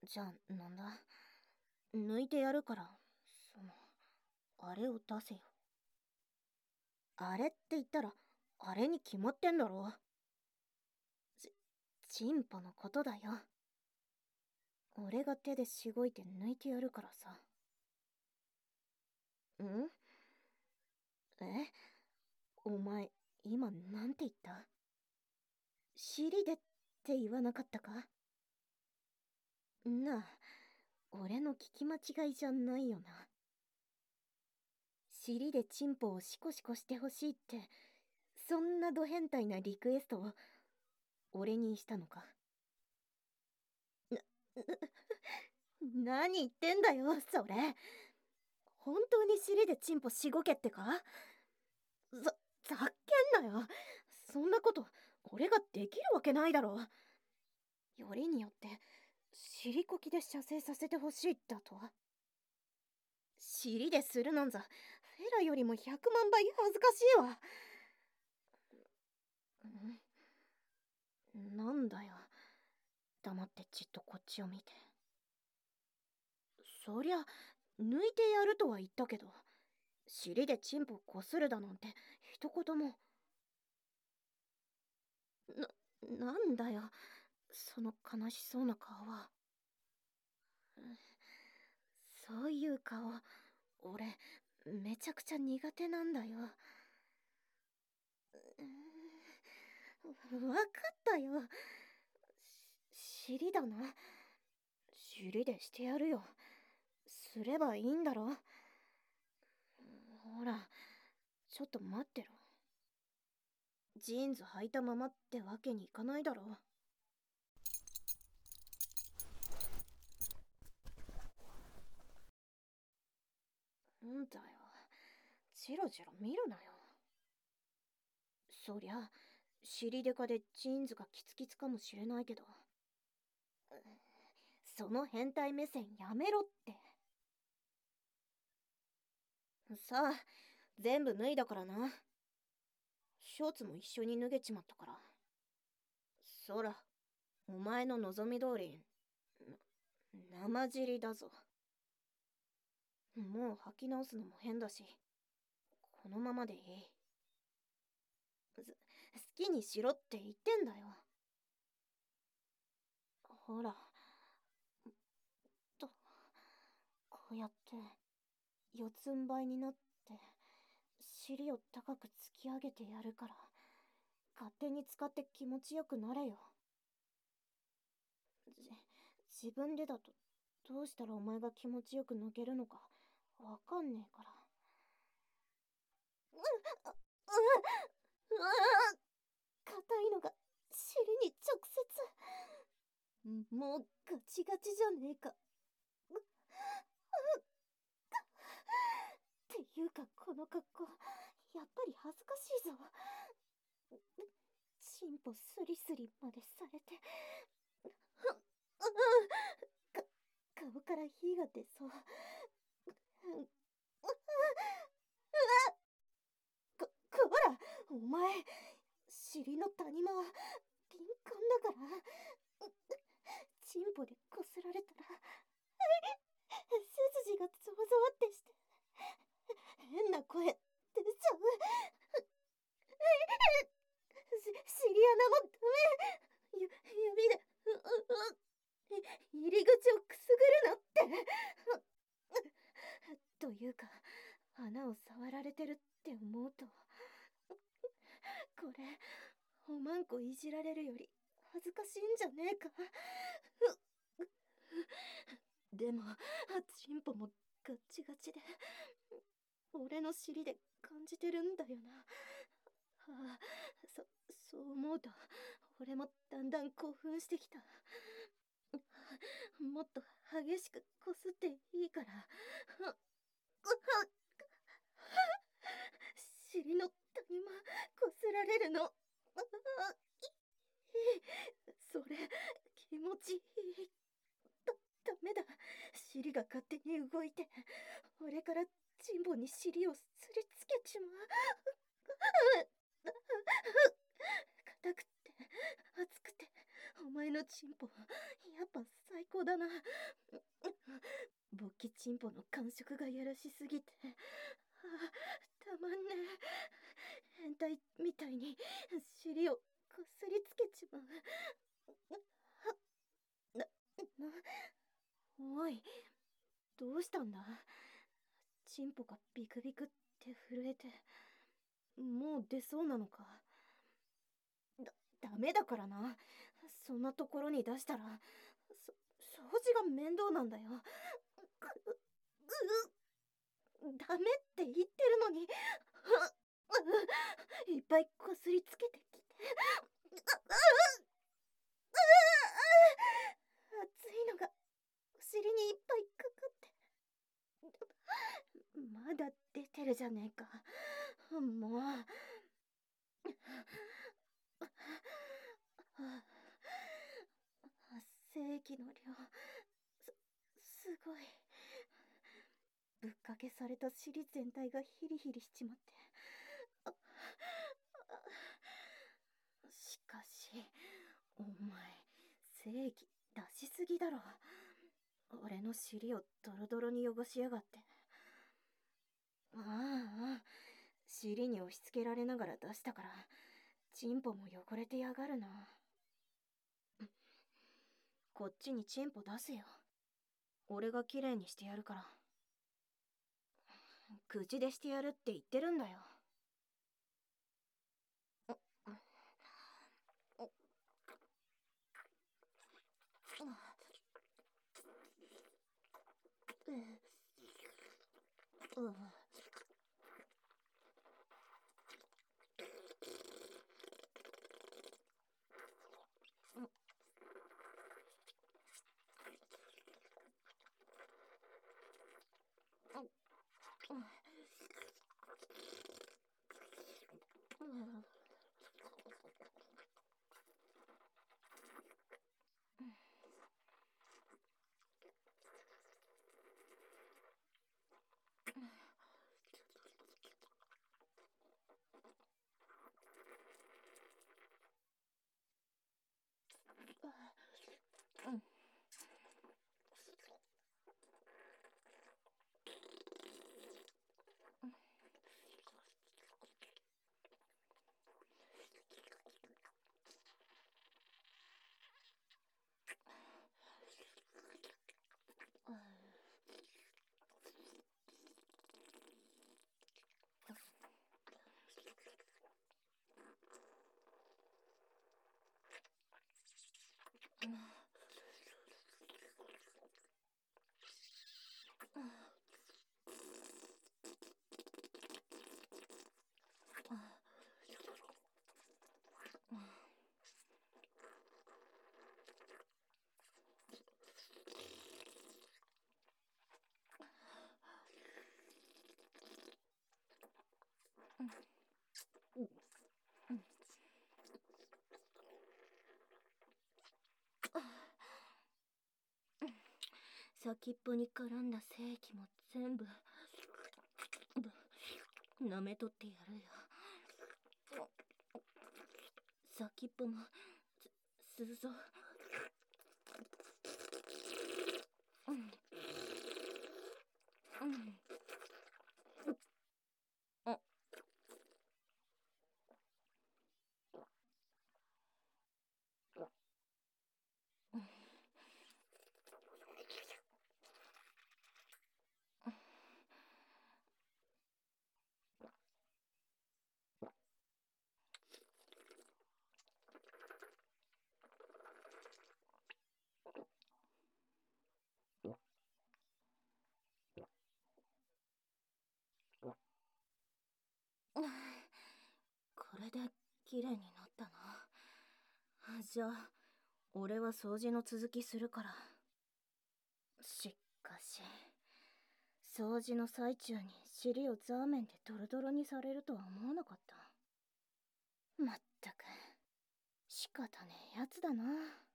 じゃあ、なんだ。抜いてやるから、その、あれを出せよ。あれって言ったら、あれに決まってんだろ。ち、チンポのことだよ。俺が手でしごいて抜いてやるからさ。ん？え？お前、今なんて言った？尻でって言わなかったか？なあ、俺の聞き間違いじゃないよな。尻でチンポをシコシコしてほしいって、そんなド変態なリクエストを俺にしたのか？何言ってんだよ、それ。本当に尻でチンポしごけってか？ざっけんなよ。そんなこと、俺ができるわけないだろ。よりによって、尻こきで射精させてほしいだと？尻でするなんざ、フェラよりも100万倍恥ずかしいわ。なんだよ。黙ってじっとこっちを見て。そりゃ、抜いてやるとは言ったけど、尻でチンポこするだなんて一言も。なんだよ、その悲しそうな顔は。そういう顔、俺、めちゃくちゃ苦手なんだよ。わかったよ。尻だな。尻でしてやるよ。すればいいんだろ。ほら、ちょっと待ってろ。ジーンズ履いたままってわけにいかないだろ。んだよ。ジロジロ見るなよ。そりゃ、尻デカでジーンズがキツキツかもしれないけど、その変態目線やめろって。さあ、全部脱いだからな。ショーツも一緒に脱げちまったから。そら、お前の望み通り、生尻だぞ。もう履き直すのも変だし、このままでいい。好きにしろって言ってんだよ。ほら、と、こうやって、四つん這いになって、尻を高く突き上げてやるから、勝手に使って気持ちよくなれよ。自分でだと、どうしたらお前が気持ちよく抜けるのか、わかんねえから。硬いのが尻に直接。もうガチガチじゃねえか。っていうかこの格好、やっぱり恥ずかしいぞ。チンポスリスリまでされて。か顔から火が出そう。こら、お前、尻の谷間は敏感だから。チンポでこすられたら、背筋がゾワゾワってして、変な声出ちゃう。尻穴もダメ。指で、入り口をくすぐるなって。というか、穴を触られてるって思うと、これ、おまんこいじられるより恥ずかしいんじゃねえか。でも、チンポもガッチガチで、俺の尻で感じてるんだよな。ああ、そう思うと、俺もだんだん興奮してきた。もっと激しくこすっていいから。尻の谷間こすられるの。それ、気持ちいい。ダメだ。尻が勝手に動いて、俺からチンポに尻をすりつけちまう。硬くって、熱くて、お前のチンポ、やっぱ最高だな。勃起チンポの感触がやらしすぎて、たまんねえ。変態みたいに尻をこすりつけちまう。おい、どうしたんだ？チンポがビクビクって震えて、もう出そうなのか？ダメだからな。そんなところに出したら、掃除が面倒なんだよ。ダメって言ってるのに、いっぱいこすりつけてきて。熱いのがお尻にいっぱいかかって。まだ出てるじゃねえか。もう。精液の量、すごい。ぶっかけされた尻全体がヒリヒリしちまって。しかし、お前、精液出しすぎだろ。俺の尻をドロドロに汚しやがって。ああ、尻に押し付けられながら出したから、チンポも汚れてやがるな。こっちにチンポ出せよ。俺がきれいにしてやるから。口でしてやるって言ってるんだよ。先っぽに絡んだ精液も全部舐めとってやるよ。先っぽも裾、これで綺麗になったな。じゃあ俺は掃除の続きするから。しかし掃除の最中に尻をザーメンでドロドロにされるとは思わなかった。まったく仕方ねえやつだな。